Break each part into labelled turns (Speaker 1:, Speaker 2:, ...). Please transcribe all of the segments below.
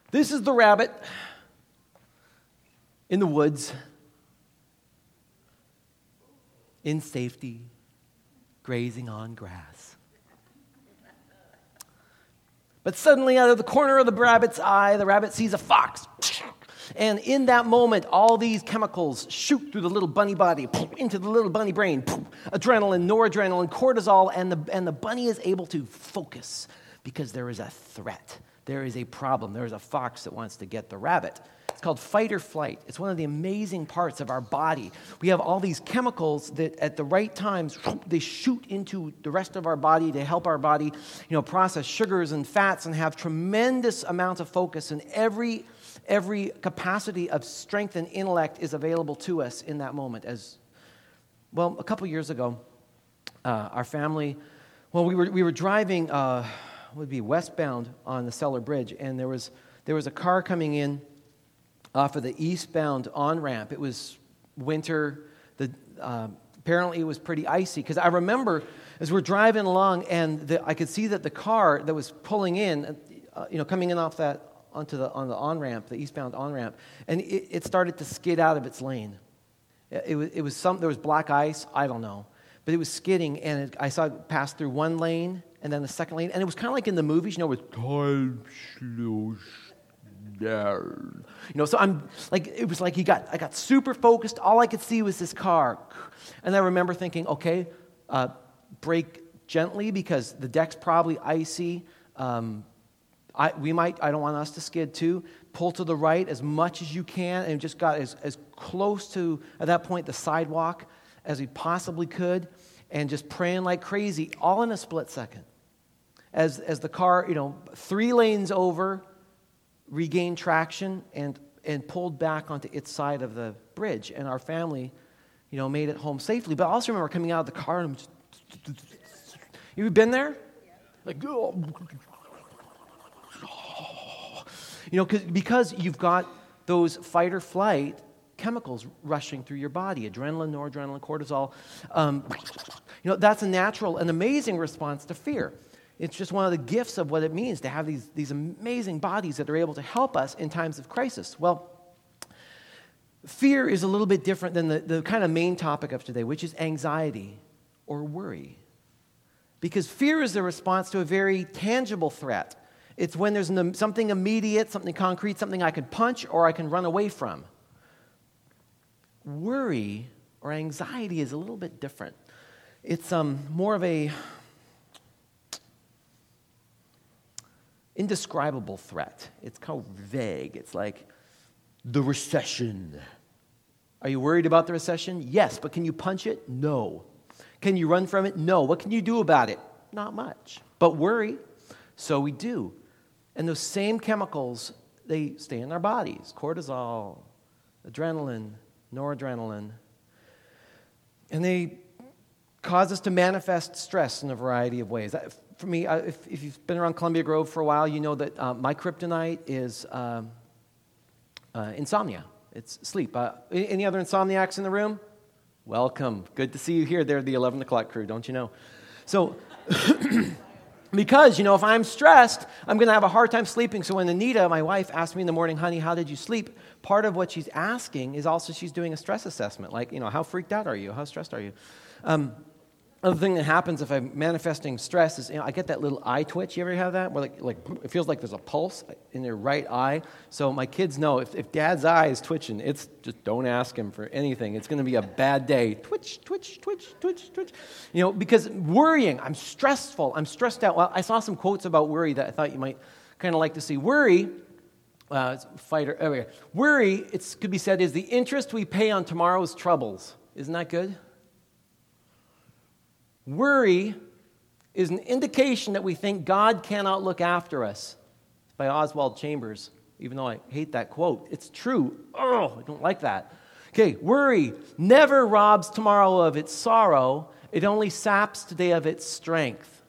Speaker 1: This is the rabbit in the woods, in safety, grazing on grass. But suddenly, out of the corner of the rabbit's eye, the rabbit sees a fox. And in that moment, all these chemicals shoot through the little bunny body, into the little bunny brain. Adrenaline, noradrenaline, cortisol, and the bunny is able to focus because there is a threat. There is a problem. There is a fox that wants to get the rabbit. It's called fight or flight. It's one of the amazing parts of our body. We have all these chemicals that at the right times, they shoot into the rest of our body to help our body, process sugars and fats and have tremendous amounts of focus. And every capacity of strength and intellect is available to us in that moment. A couple years ago, our family, we were driving, westbound on the Cellar Bridge, and there was a car coming in off of the eastbound on-ramp. It was winter. Apparently it was pretty icy, because I remember as we're driving along, and I could see that the car that was pulling in, coming in off that on the on-ramp, the eastbound on-ramp, and it started to skid out of its lane. There was black ice, I don't know, but it was skidding, and I saw it pass through one lane and then the second lane, and it was kind of like in the movies, with time slows down. So I'm like, it was like I got super focused. All I could see was this car, and I remember thinking, okay, brake gently because the deck's probably icy. I don't want us to skid too. Pull to the right as much as you can, and just got as close to, at that point, the sidewalk as we possibly could, and just praying like crazy, all in a split second. As the car, 3 lanes over, regained traction and pulled back onto its side of the bridge, and our family, made it home safely. But I also remember coming out of the car, and I'm just, you've been there? Like, because you've got those fight or flight chemicals rushing through your body, adrenaline, noradrenaline, cortisol. That's a natural and amazing response to fear. It's just one of the gifts of what it means to have these amazing bodies that are able to help us in times of crisis. Well, fear is a little bit different than the kind of main topic of today, which is anxiety or worry. Because fear is the response to a very tangible threat. It's when there's something immediate, something concrete, something I can punch or I can run away from. Worry or anxiety is a little bit different. It's more of a indescribable threat. It's kind of vague. It's like the recession. Are you worried about the recession? Yes, but can you punch it? No. Can you run from it? No. What can you do about it? Not much. But worry, so we do. And those same chemicals, they stay in our bodies. Cortisol, adrenaline, noradrenaline. And they cause us to manifest stress in a variety of ways. For me, if you've been around Columbia Grove for a while, you know that my kryptonite is insomnia. It's sleep. Any other insomniacs in the room? Welcome. Good to see you here. They're the 11 o'clock crew, don't you know? So, because, if I'm stressed, I'm going to have a hard time sleeping. So when Anita, my wife, asked me in the morning, honey, how did you sleep? Part of what she's asking is also she's doing a stress assessment. Like, how freaked out are you? How stressed are you? Other thing that happens if I'm manifesting stress is, I get that little eye twitch. You ever have that? Where like it feels like there's a pulse in your right eye. So my kids know if Dad's eye is twitching, it's just don't ask him for anything. It's going to be a bad day. Twitch, twitch, twitch, twitch, twitch. Because worrying, I'm stressful, I'm stressed out. Well, I saw some quotes about worry that I thought you might kind of like to see. Worry, worry, it could be said, is the interest we pay on tomorrow's troubles. Isn't that good? Worry is an indication that we think God cannot look after us. It's by Oswald Chambers, even though I hate that quote. It's true. Oh, I don't like that. Okay, worry never robs tomorrow of its sorrow. It only saps today of its strength.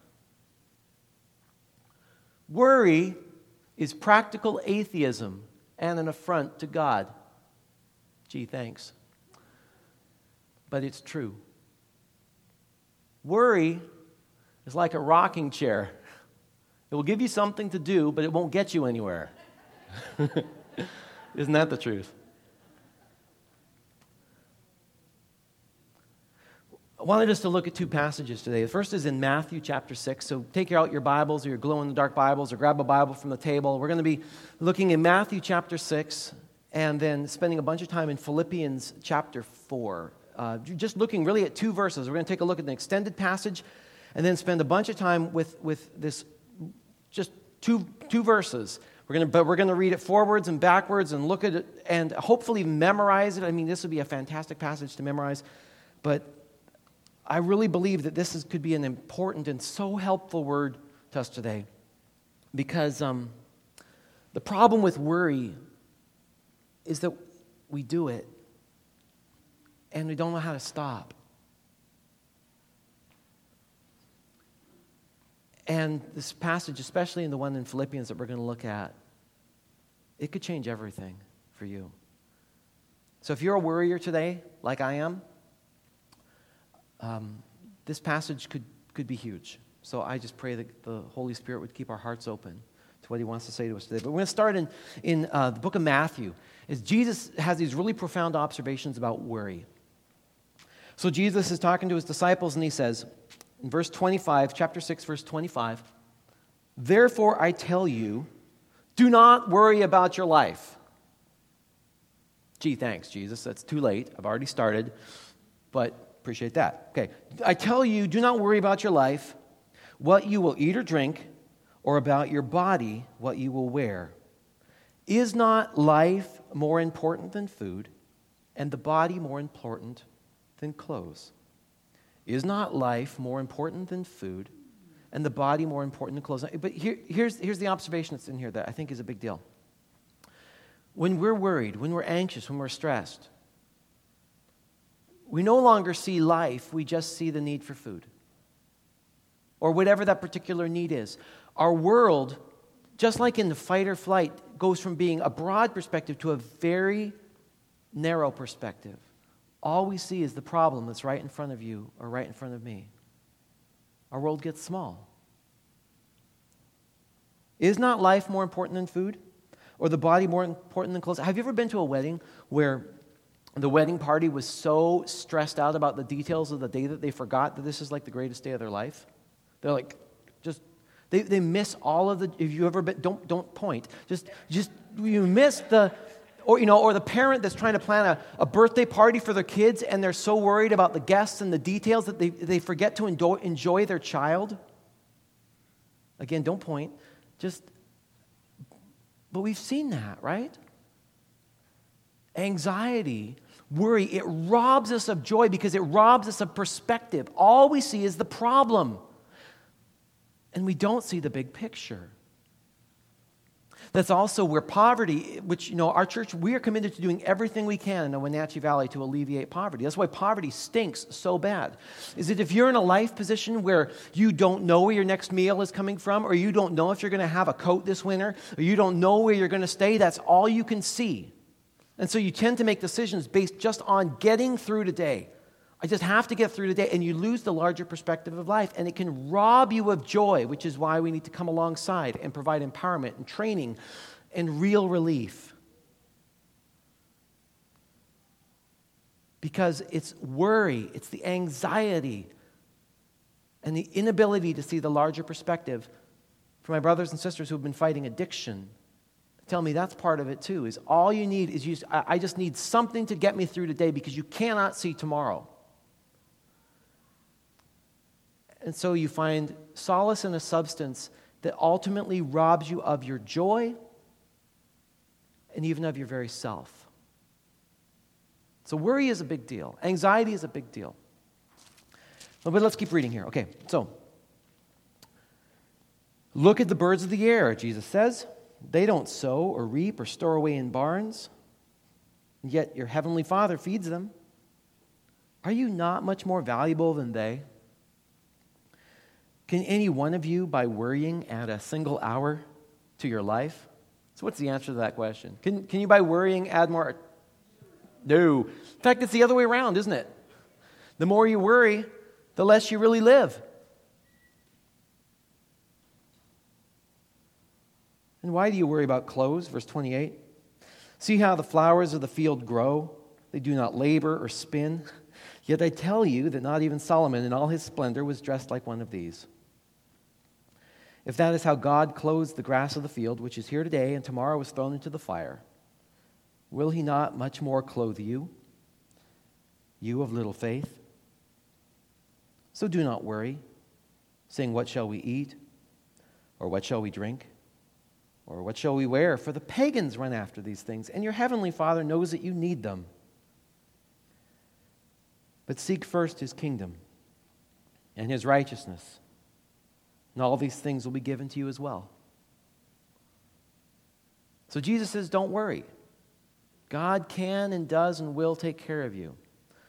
Speaker 1: Worry is practical atheism and an affront to God. Gee, thanks. But it's true. Worry is like a rocking chair. It will give you something to do, but it won't get you anywhere. Isn't that the truth? I wanted us to look at two passages today. The first is in Matthew chapter 6. So take out your Bibles or your glow-in-the-dark Bibles or grab a Bible from the table. We're going to be looking in Matthew chapter 6 and then spending a bunch of time in Philippians chapter 4. Just looking really at two verses. We're going to take a look at an extended passage and then spend a bunch of time with this, just two verses. We're going to read it forwards and backwards and look at it and hopefully memorize it. I mean, this would be a fantastic passage to memorize, but I really believe that this could be an important and so helpful word to us today, because the problem with worry is that we do it and we don't know how to stop. And this passage, especially in the one in Philippians that we're going to look at, it could change everything for you. So if you're a worrier today, like I am, this passage could be huge. So I just pray that the Holy Spirit would keep our hearts open to what He wants to say to us today. But we're going to start in the book of Matthew, as Jesus has these really profound observations about worry. So Jesus is talking to His disciples, and He says, in verse 25, chapter 6, verse 25, "Therefore I tell you, do not worry about your life." Gee, thanks, Jesus. That's too late. I've already started, but appreciate that. Okay. "I tell you, do not worry about your life, what you will eat or drink, or about your body, what you will wear. Is not life more important than food, and the body more important than clothes? Is not life more important than food, and the body more important than clothes?" But here's the observation that's in here that I think is a big deal. When we're worried, when we're anxious, when we're stressed, we no longer see life, we just see the need for food, or whatever that particular need is. Our world, just like in the fight or flight, goes from being a broad perspective to a very narrow perspective. All we see is the problem that's right in front of you or right in front of me. Our world gets small. Is not life more important than food, or the body more important than clothes? Have you ever been to a wedding where the wedding party was so stressed out about the details of the day that they forgot that this is like the greatest day of their life? They're like, they miss all of the. If you ever been, don't point. Just you miss the, or the parent that's trying to plan a birthday party for their kids, and they're so worried about the guests and the details that they forget to enjoy their child. Again, don't point. But we've seen that, right? Anxiety, worry, it robs us of joy because it robs us of perspective. All we see is the problem, and we don't see the big picture. That's also where poverty, which, our church, we are committed to doing everything we can in the Wenatchee Valley to alleviate poverty. That's why poverty stinks so bad. Is that if you're in a life position where you don't know where your next meal is coming from, or you don't know if you're going to have a coat this winter, or you don't know where you're going to stay, that's all you can see. And so you tend to make decisions based just on getting through today. I just have to get through today, and you lose the larger perspective of life, and it can rob you of joy, which is why we need to come alongside and provide empowerment and training and real relief. Because it's worry, it's the anxiety, and the inability to see the larger perspective. For my brothers and sisters who have been fighting addiction, tell me that's part of it too, is all you need is I just need something to get me through today because you cannot see tomorrow. And so you find solace in a substance that ultimately robs you of your joy and even of your very self. So worry is a big deal. Anxiety is a big deal. But let's keep reading here. Okay, so look at the birds of the air, Jesus says. They don't sow or reap or store away in barns, and yet your heavenly Father feeds them. Are you not much more valuable than they? Can any one of you, by worrying, add a single hour to your life? So what's the answer to that question? Can you, by worrying, add more? No. In fact, it's the other way around, isn't it? The more you worry, the less you really live. And why do you worry about clothes? Verse 28. See how the flowers of the field grow? They do not labor or spin. Yet I tell you that not even Solomon in all his splendor was dressed like one of these. If that is how God clothes the grass of the field, which is here today and tomorrow is thrown into the fire, will he not much more clothe you, you of little faith? So do not worry, saying, what shall we eat? Or what shall we drink? Or what shall we wear? For the pagans run after these things, and your heavenly Father knows that you need them. But seek first his kingdom and his righteousness, and all these things will be given to you as well. So Jesus says, don't worry. God can and does and will take care of you.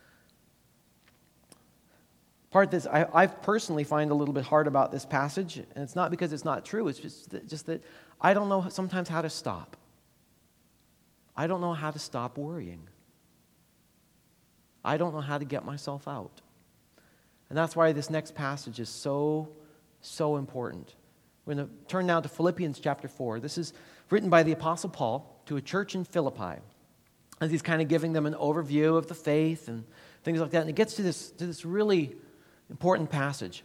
Speaker 1: Part that I personally find a little bit hard about this passage, and it's not because it's not true, it's just that I don't know sometimes how to stop. I don't know how to stop worrying. I don't know how to get myself out. And that's why this next passage is so important. We're going to turn now to Philippians chapter 4. This is written by the Apostle Paul to a church in Philippi, as he's kind of giving them an overview of the faith and things like that. And it gets to this really important passage,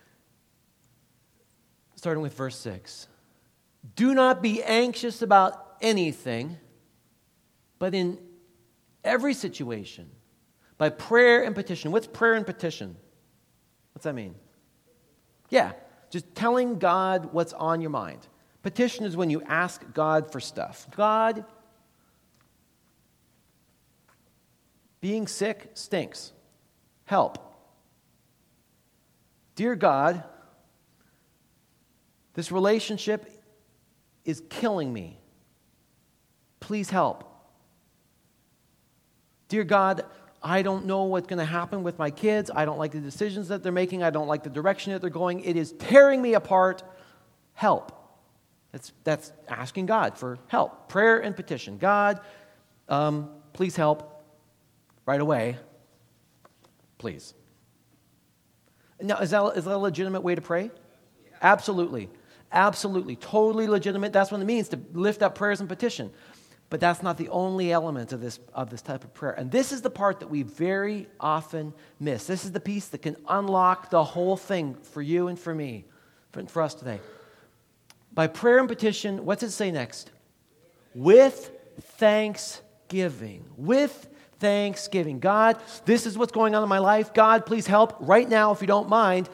Speaker 1: starting with verse 6. Do not be anxious about anything, but in every situation, by prayer and petition. What's prayer and petition? What's that mean? Yeah, just telling God what's on your mind. Petition is when you ask God for stuff. God, being sick stinks. Help. Dear God, this relationship is killing me. Please help. Dear God, I don't know what's going to happen with my kids. I don't like the decisions that they're making. I don't like the direction that they're going. It is tearing me apart. Help. That's asking God for help. Prayer and petition. God, please help right away. Please. Now, is that a legitimate way to pray? Yeah. Absolutely. Absolutely. Totally legitimate. That's what it means to lift up prayers and petition. But that's not the only element of this type of prayer. And this is the part that we very often miss. This is the piece that can unlock the whole thing for you and for me, for us today. By prayer and petition, what's it say next? With thanksgiving. With thanksgiving. God, this is what's going on in my life. God, please help right now if you don't mind.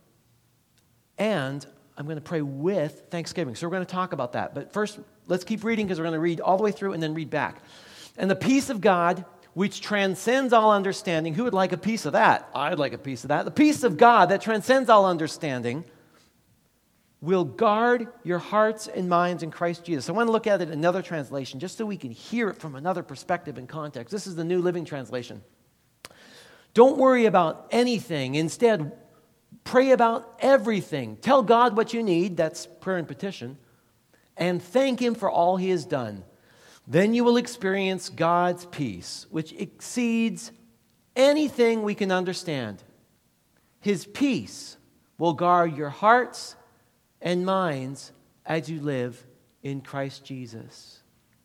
Speaker 1: And I'm going to pray with thanksgiving. So we're going to talk about that. But first, let's keep reading because we're going to read all the way through and then read back. And the peace of God, which transcends all understanding. Who would like a piece of that? I'd like a piece of that. The peace of God that transcends all understanding will guard your hearts and minds in Christ Jesus. I want to look at it in another translation just so we can hear it from another perspective and context. This is the New Living Translation. Don't worry about anything. Instead, pray about everything. Tell God what you need. That's prayer and petition. And thank Him for all He has done. Then you will experience God's peace, which exceeds anything we can understand. His peace will guard your hearts and minds as you live in Christ Jesus.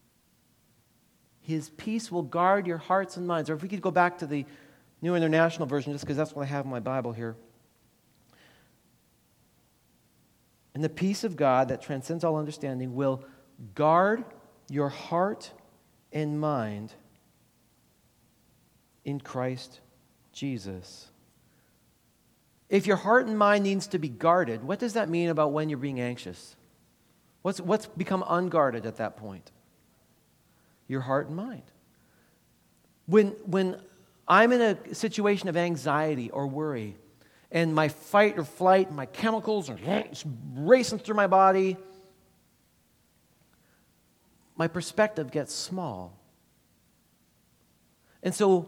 Speaker 1: His peace will guard your hearts and minds. Or if we could go back to the New International Version, just because that's what I have in my Bible here. And the peace of God that transcends all understanding will guard your heart and mind in Christ Jesus. If your heart and mind needs to be guarded, what does that mean about when you're being anxious? What's become unguarded at that point? Your heart and mind. When I'm in a situation of anxiety or worry, and my fight or flight, my chemicals are racing through my body, my perspective gets small. And so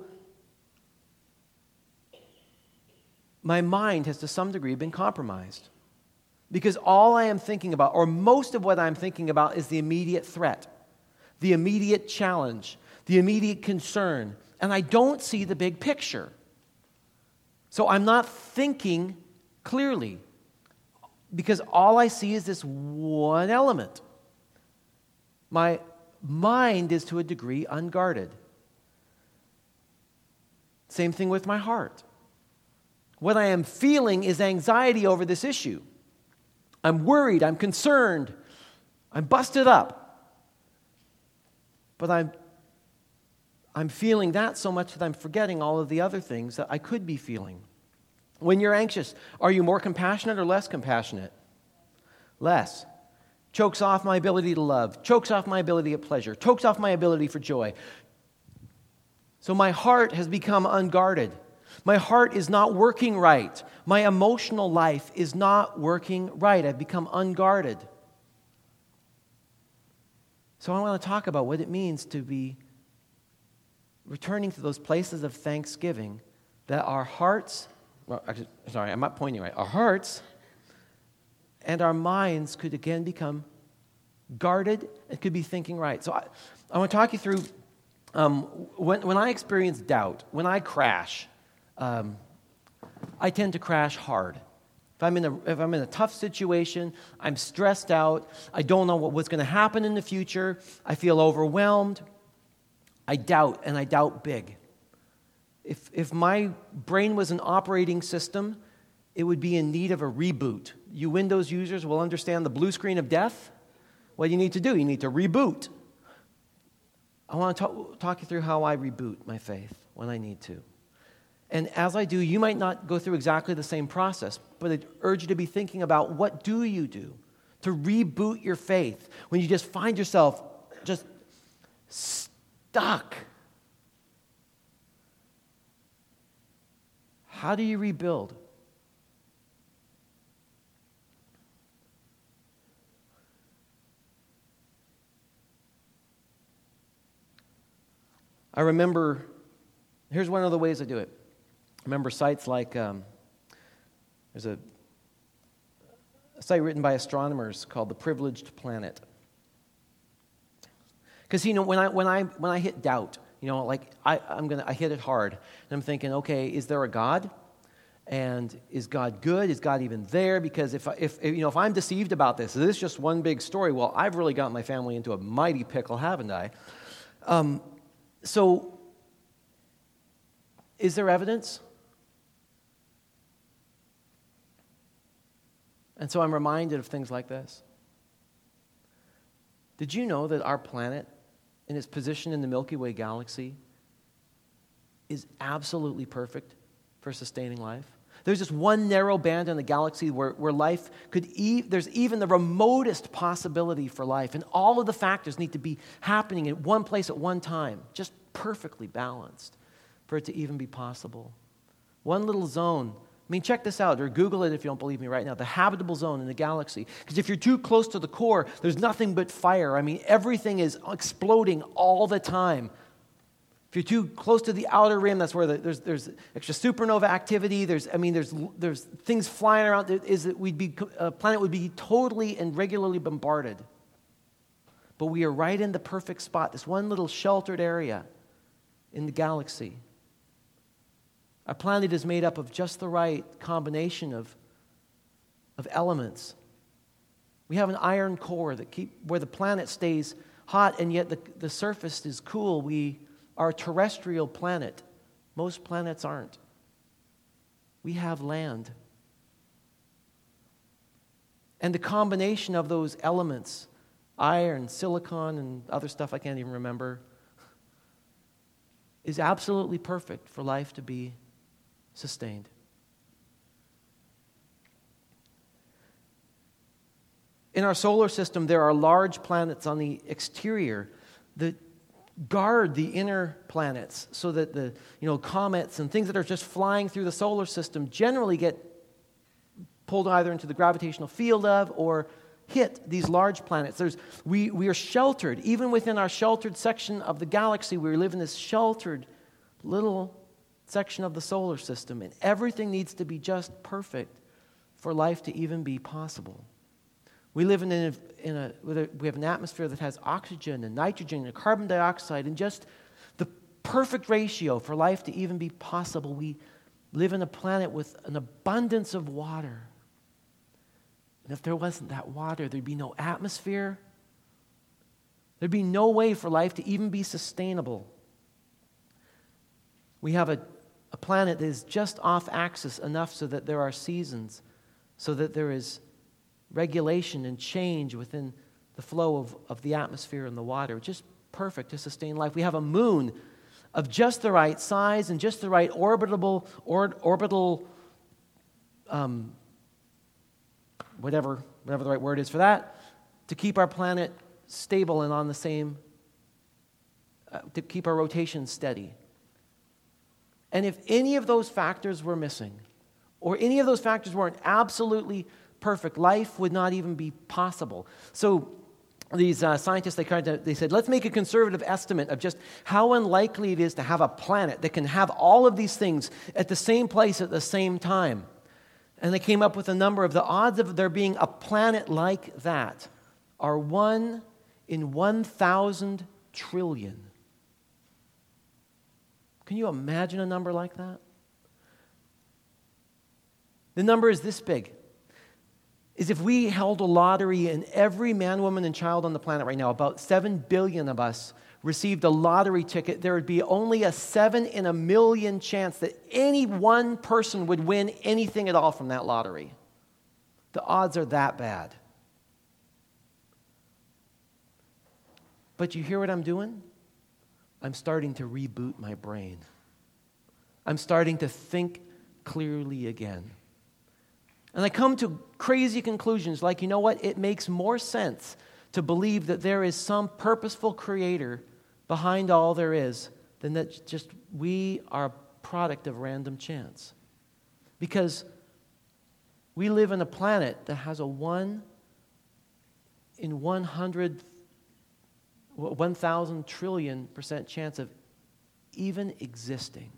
Speaker 1: my mind has to some degree been compromised. Because all I am thinking about, or most of what I'm thinking about, is the immediate threat, the immediate challenge, the immediate concern. And I don't see the big picture. So I'm not thinking clearly because all I see is this one element. My mind is to a degree unguarded. Same thing with my heart. What I am feeling is anxiety over this issue. I'm worried, I'm concerned, I'm busted up. But I'm feeling that so much that I'm forgetting all of the other things that I could be feeling. When you're anxious, are you more compassionate or less compassionate? Less. Chokes off my ability to love, chokes off my ability at pleasure, chokes off my ability for joy. So my heart has become unguarded. My heart is not working right. My emotional life is not working right. I've become unguarded. So I want to talk about what it means to be returning to those places of thanksgiving that our hearts, I'm not pointing right, our hearts and our minds could again become guarded and could be thinking right. So I want to talk you through when I experience doubt, when I crash, I tend to crash hard. If I'm in a tough situation, I'm stressed out, I don't know what's going to happen in the future, I feel overwhelmed, I doubt, and I doubt big. If my brain was an operating system, it would be in need of a reboot. You Windows users will understand the blue screen of death. What do you need to do? You need to reboot. I want to talk you through how I reboot my faith when I need to. And as I do, you might not go through exactly the same process, but I urge you to be thinking about what do you do to reboot your faith when you just find yourself just stuck. How do you rebuild? I remember, here's one of the ways I do it. I remember sites like, there's a site written by astronomers called The Privileged Planet. Because, when I hit doubt, I hit it hard. And I'm thinking, okay, is there a God? And is God good? Is God even there? Because if I'm deceived about this, is this just one big story? Well, I've really gotten my family into a mighty pickle, haven't I? So, is there evidence? And so I'm reminded of things like this. Did you know that our planet, in its position in the Milky Way galaxy, is absolutely perfect for sustaining life? There's just one narrow band in the galaxy where life there's even the remotest possibility for life, and all of the factors need to be happening in one place at one time, just perfectly balanced for it to even be possible. One little zone. Check this out, or Google it if you don't believe me right now. The habitable zone in the galaxy. Because if you're too close to the core, there's nothing but fire. Everything is exploding all the time. If you're too close to the outer rim, that's where there's extra supernova activity. There's things flying around. A planet would be totally and regularly bombarded. But we are right in the perfect spot, this one little sheltered area in the galaxy. Our planet is made up of just the right combination of elements. We have an iron core where the planet stays hot, and yet the surface is cool. We are a terrestrial planet. Most planets aren't. We have land. And the combination of those elements, iron, silicon, and other stuff I can't even remember, is absolutely perfect for life to be sustained. In our solar system, there are large planets on the exterior that guard the inner planets so that the comets and things that are just flying through the solar system generally get pulled either into the gravitational field of or hit these large planets. We are sheltered. Even within our sheltered section of the galaxy, we live in this sheltered little section of the solar system, and everything needs to be just perfect for life to even be possible. We live we have an atmosphere that has oxygen and nitrogen and carbon dioxide and just the perfect ratio for life to even be possible. We live in a planet with an abundance of water. And if there wasn't that water, there'd be no atmosphere, There'd be no way for life to even be sustainable. We have a planet that is just off axis enough so that there are seasons, so that there is regulation and change within the flow of the atmosphere and the water. Just perfect to sustain life. We have a moon of just the right size and just the right orbital whatever the right word is for that, to keep our planet stable and on the same, to keep our rotation steady. And if any of those factors were missing, or any of those factors weren't absolutely perfect, life would not even be possible. So these scientists, they said, let's make a conservative estimate of just how unlikely it is to have a planet that can have all of these things at the same place at the same time. And they came up with a number of the odds of there being a planet like that are 1 in 1,000 trillion. Can you imagine a number like that? The number is this big. Is if we held a lottery and every man, woman, and child on the planet right now, about 7 billion of us, received a lottery ticket, there would be only a 7 in a million chance that any one person would win anything at all from that lottery. The odds are that bad. But you hear what I'm doing? I'm starting to reboot my brain. I'm starting to think clearly again. And I come to crazy conclusions like, you know what? It makes more sense to believe that there is some purposeful creator behind all there is than that just we are a product of random chance. Because we live in a planet that has a 1 in 1,000 trillion % chance of even existing.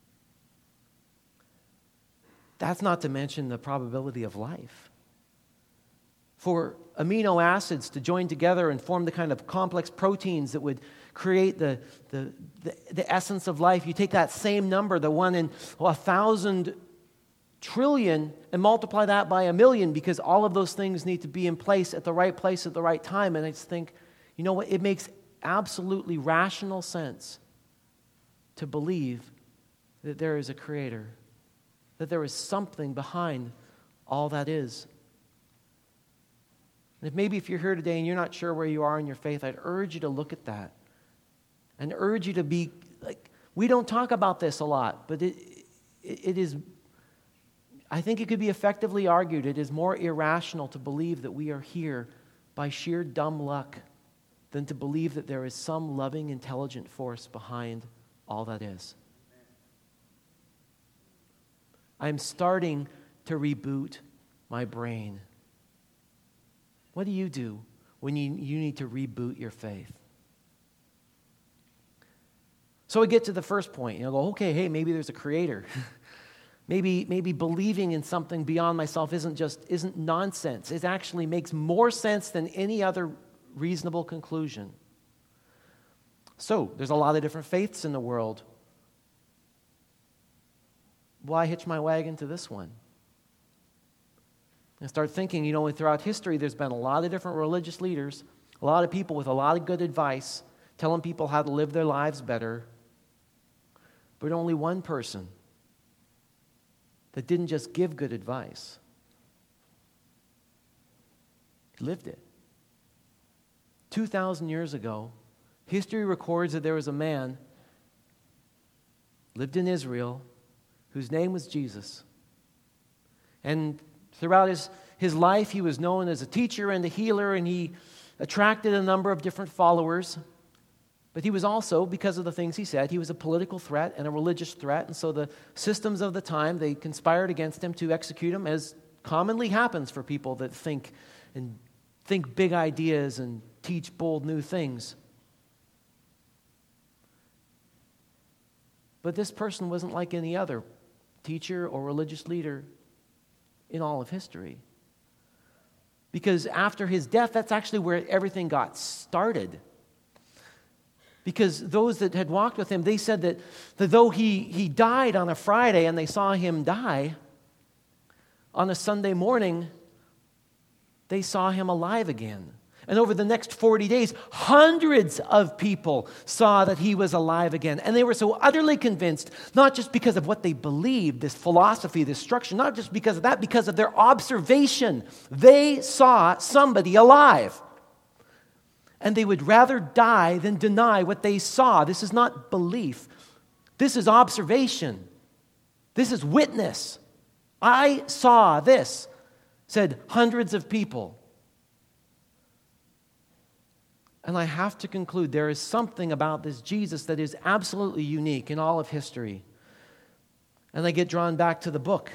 Speaker 1: That's not to mention the probability of life. For amino acids to join together and form the kind of complex proteins that would create the essence of life, you take that same number, the 1 in 1,000 trillion, and multiply that by 1,000,000, because all of those things need to be in place at the right time. And I just think, you know what? It makes absolutely rational sense to believe that there is a creator, that there is something behind all that is. And if you're here today and you're not sure where you are in your faith, I'd urge you to look at that and urge you to be like, we don't talk about this a lot, but it is, I think it could be effectively argued, it is more irrational to believe that we are here by sheer dumb luck than to believe that there is some loving, intelligent force behind all that is. I'm starting to reboot my brain. What do you do when you need to reboot your faith? So we get to the first point. Go, okay, hey, maybe there's a creator. maybe believing in something beyond myself isn't nonsense. It actually makes more sense than any other reasonable conclusion. So there's a lot of different faiths in the world. Why hitch my wagon to this one? And start thinking, throughout history, there's been a lot of different religious leaders, a lot of people with a lot of good advice, telling people how to live their lives better, but only one person that didn't just give good advice. He lived it. 2,000 years ago, history records that there was a man, lived in Israel, whose name was Jesus. And throughout his life, he was known as a teacher and a healer, and he attracted a number of different followers. But he was also, because of the things he said, he was a political threat and a religious threat. And so the systems of the time, they conspired against him to execute him, as commonly happens for people that think big ideas and teach bold new things. But this person wasn't like any other teacher or religious leader in all of history. Because after his death, that's actually where everything got started. Because those that had walked with him, they said that though he died on a Friday and they saw him die, on a Sunday morning, they saw him alive again. And over the next 40 days, hundreds of people saw that he was alive again. And they were so utterly convinced, not just because of what they believed, this philosophy, this structure, not just because of that, because of their observation. They saw somebody alive. And they would rather die than deny what they saw. This is not belief. This is observation. This is witness. I saw this, said hundreds of people. And I have to conclude there is something about this Jesus that is absolutely unique in all of history. And I get drawn back to the book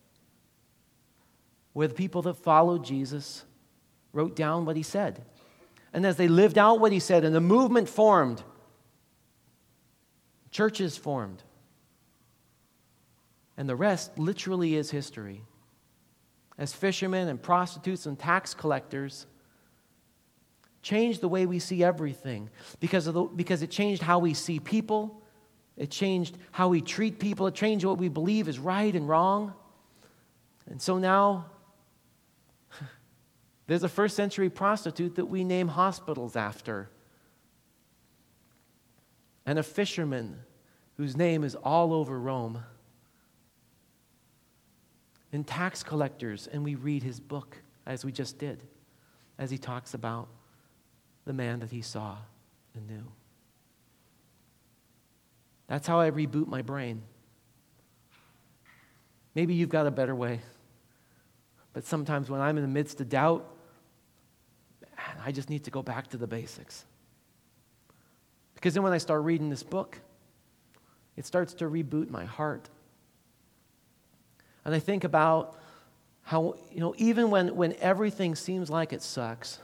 Speaker 1: where the people that followed Jesus wrote down what he said. And as they lived out what he said, and the movement formed, churches formed. And the rest literally is history. As fishermen and prostitutes and tax collectors changed the way we see everything because it changed how we see people. It changed how we treat people. It changed what we believe is right and wrong. And so now there's a first century prostitute that we name hospitals after. And a fisherman whose name is all over Rome. And tax collectors, and we read his book as we just did, as he talks about the man that he saw and knew. That's how I reboot my brain. Maybe you've got a better way. But sometimes when I'm in the midst of doubt, I just need to go back to the basics. Because then when I start reading this book, it starts to reboot my heart. And I think about how, even when everything seems like it sucks,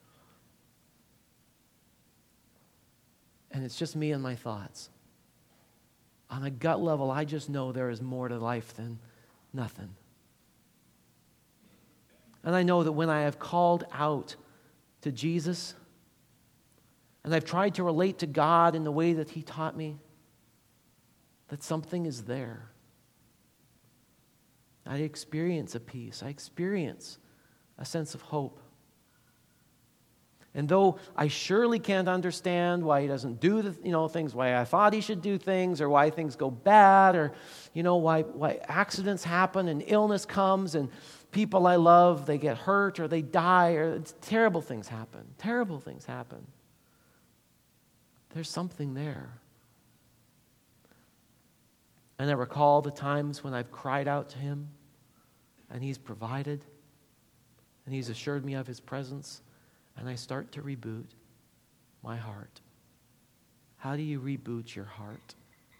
Speaker 1: and it's just me and my thoughts, on a gut level, I just know there is more to life than nothing. And I know that when I have called out to Jesus, and I've tried to relate to God in the way that he taught me, that something is there. I experience a peace. I experience a sense of hope. And though I surely can't understand why he doesn't do the things, why I thought he should do things, or why things go bad, or why accidents happen and illness comes and people I love, they get hurt or they die, or terrible things happen. Terrible things happen. There's something there. And I recall the times when I've cried out to him, and he's provided, and he's assured me of his presence, and I start to reboot my heart. How do you reboot your heart?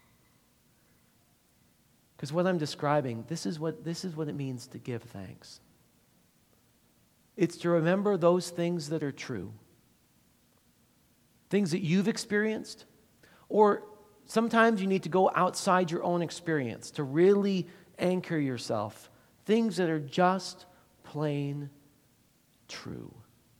Speaker 1: Because what I'm describing, this is what it means to give thanks. It's to remember those things that are true. Things that you've experienced, or sometimes you need to go outside your own experience to really anchor yourself. Things that are just plain true.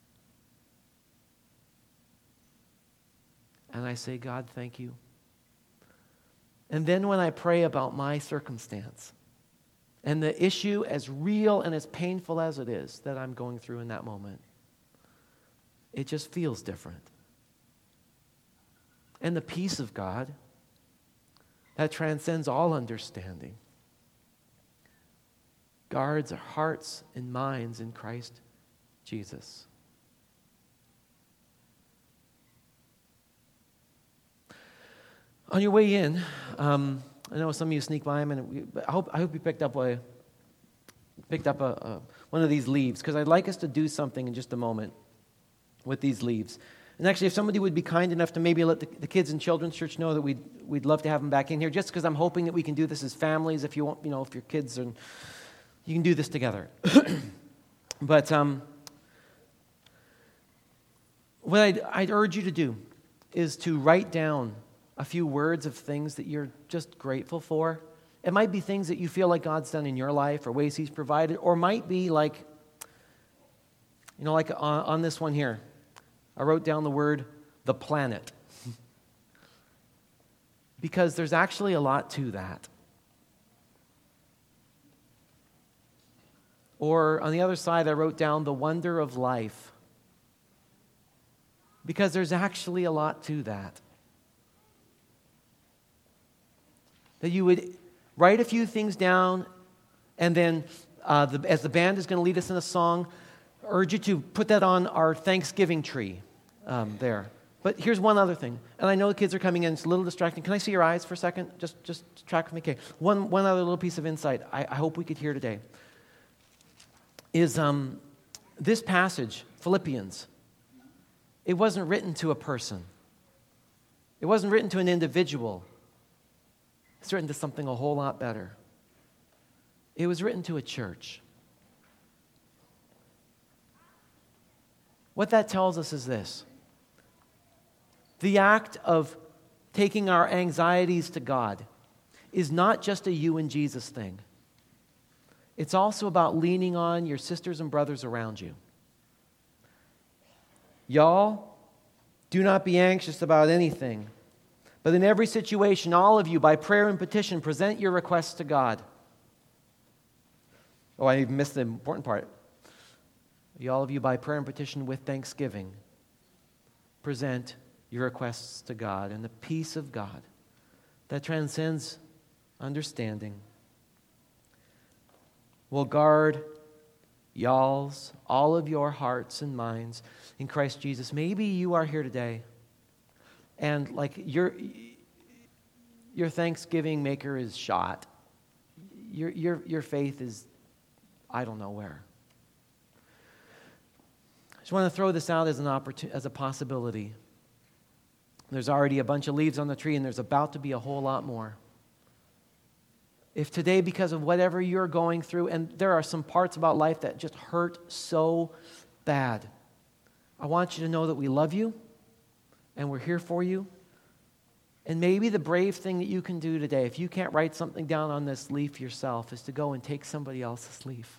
Speaker 1: And I say, God, thank you. And then when I pray about my circumstance and the issue, as real and as painful as it is that I'm going through in that moment, it just feels different. And the peace of God that transcends all understanding guards our hearts and minds in Christ Jesus. On your way in, I know some of you sneak by them, and I hope you picked up one of these leaves, because I'd like us to do something in just a moment with these leaves. And actually, if somebody would be kind enough to maybe let the kids in Children's Church know that we'd love to have them back in here, just because I'm hoping that we can do this as families. If you want, if your kids are, you can do this together. But what I'd urge you to do is to write down a few words of things that you're just grateful for. It might be things that you feel like God's done in your life, or ways he's provided, or might be like on this one here. I wrote down the word, the planet. Because there's actually a lot to that. Or on the other side, I wrote down the wonder of life. Because there's actually a lot to that. That you would write a few things down, and then as the band is going to lead us in a song, urge you to put that on our Thanksgiving tree there. But here's one other thing, and I know the kids are coming in. It's a little distracting. Can I see your eyes for a second? Just track with me. Okay. One other little piece of insight I hope we could hear today is this passage, Philippians. It wasn't written to a person. It wasn't written to an individual. It's written to something a whole lot better. It was written to a church. What that tells us is this. The act of taking our anxieties to God is not just a you and Jesus thing. It's also about leaning on your sisters and brothers around you. Y'all, do not be anxious about anything, but in every situation, all of you, by prayer and petition, present your requests to God. Oh, I even missed the important part. All of you, by prayer and petition with thanksgiving, present your requests to God, and the peace of God that transcends understanding will guard y'all's, all of your hearts and minds in Christ Jesus. Maybe you are here today, and like your Thanksgiving maker is shot. Your faith is, I don't know where. I just want to throw this out as an opportunity, as a possibility. There's already a bunch of leaves on the tree, and there's about to be a whole lot more. If today, because of whatever you're going through, and there are some parts about life that just hurt so bad, I want you to know that we love you, and we're here for you. And maybe the brave thing that you can do today, if you can't write something down on this leaf yourself, is to go and take somebody else's leaf.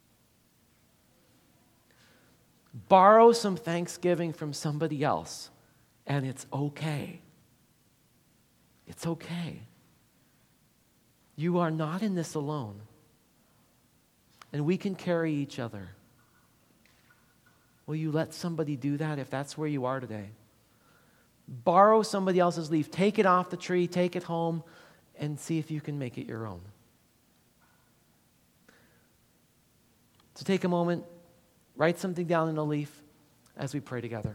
Speaker 1: Borrow some thanksgiving from somebody else, and it's okay. It's okay. You are not in this alone. And we can carry each other. Will you let somebody do that if that's where you are today? Borrow somebody else's leaf. Take it off the tree, take it home, and see if you can make it your own. So take a moment, write something down in a leaf as we pray together.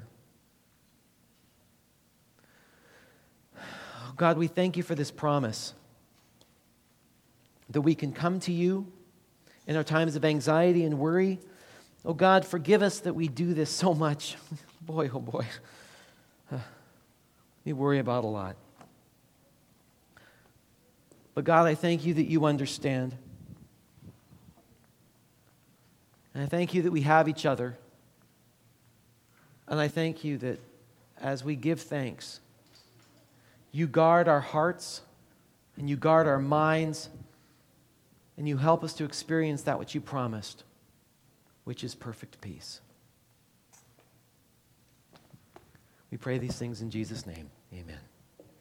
Speaker 1: Oh God, we thank you for this promise that we can come to you in our times of anxiety and worry. Oh God, forgive us that we do this so much. Boy, oh boy. We worry about a lot. But God, I thank you that you understand. And I thank you that we have each other. And I thank you that as we give thanks, you guard our hearts and you guard our minds and you help us to experience that which you promised, which is perfect peace. We pray these things in Jesus' name. Amen.